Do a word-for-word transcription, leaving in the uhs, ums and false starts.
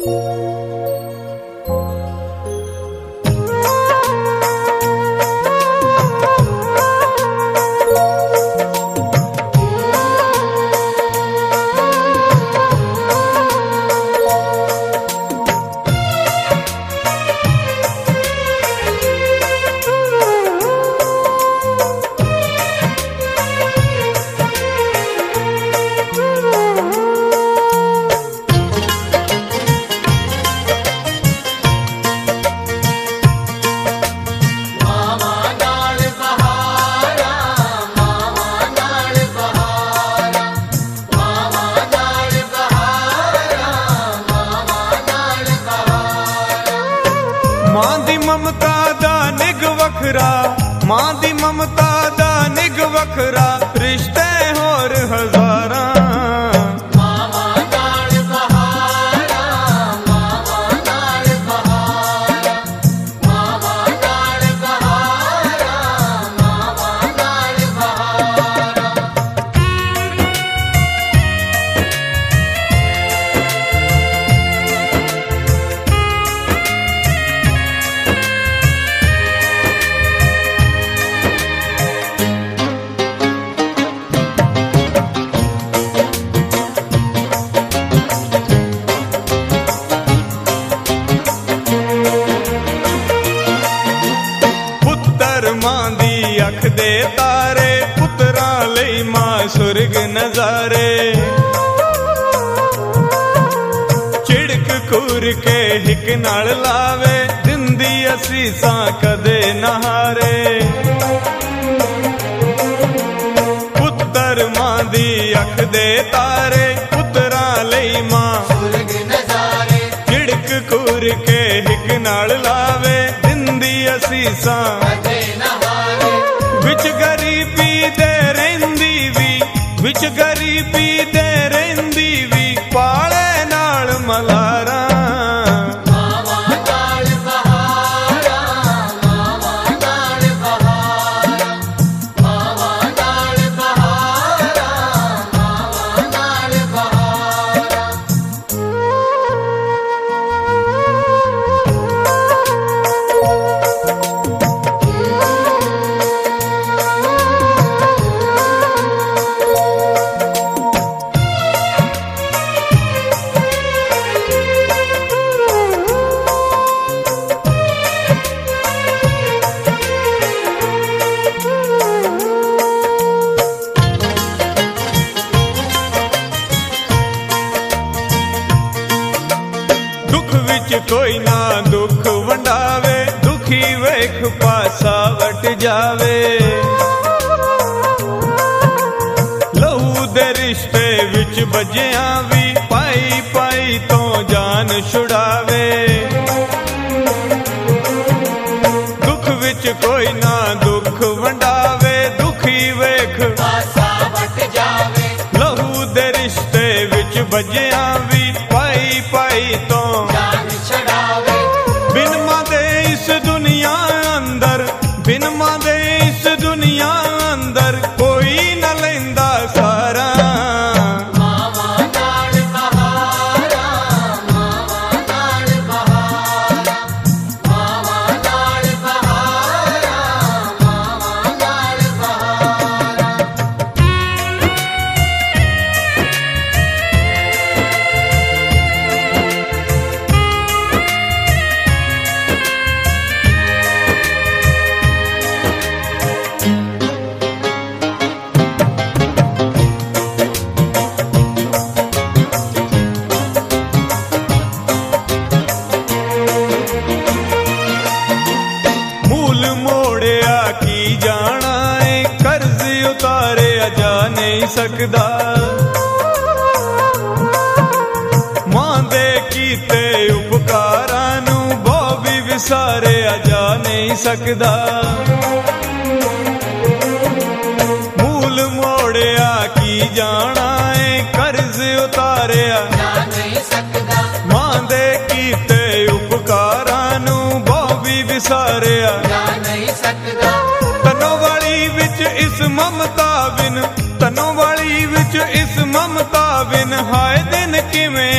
मां दी ममता दा निग वखरा, मां दी ममता दा निग वखरा, रिश्ते होर हजारा। मामा नाल बहारा, मामा नाल बहारा, मामा नाल बहारा, मामा नाल बहारा। मां दी अख दे तारे, पुत्रा लई मां सुरग नजारे। चिड़क कुर के हिक नाल लावे, दिंदी असीसां कदे नहारे। पुत्तर मां दी अख दे तारे, पुत्रा लई मां सुरग नजारे। चिड़क कुर के हिक नाल लावे, दिंदी असीसां विच गरीबी दे रहिंदी वी, विच गरीबी दे रहिंदी वी, पाले नाल मलारा। मामा नाल बहारा, मामा नाल बहारा, मामा नाल बहारा, मामा नाल बहारा। दुख विच कोई ना दुख वंडावे, दुखी वेख पासा वट जावे। लहू दे रिश्ते विच बजिया भी, पाई पाई तो जान छुड़ावे। दुख विच कोई ना दुख वंडावे, दुखी वेख पासा वट जावे। लहू दे रिश्ते विच बजिया भी, पाई पाई तो जान छड़ावे। बिन मां दे इस दुनिया अंदर, बिन मां दे इस दुनिया अंदर, कोई न लैंदा सारा। मामा नाल बहारा, मामा नाल बहारा, मामा नाल बहारा, मामा नाल बहारा। मूल मोड़िया की जाना है, कर्ज उतारे जा नहीं सकदा। मां दे कीते उपकारां नू बहु भी विसारे जा नहीं सकदा। मूल मोड़िया की जाना है, कर्ज उतारे जा नहीं सकदा। मां दे कीते उपकारां नू बहु भी विसारे जा नहीं सकदा। तनो वाली विच इस ममता बिन, तनो वाली विच इस ममता बिन, हाय दिन किवें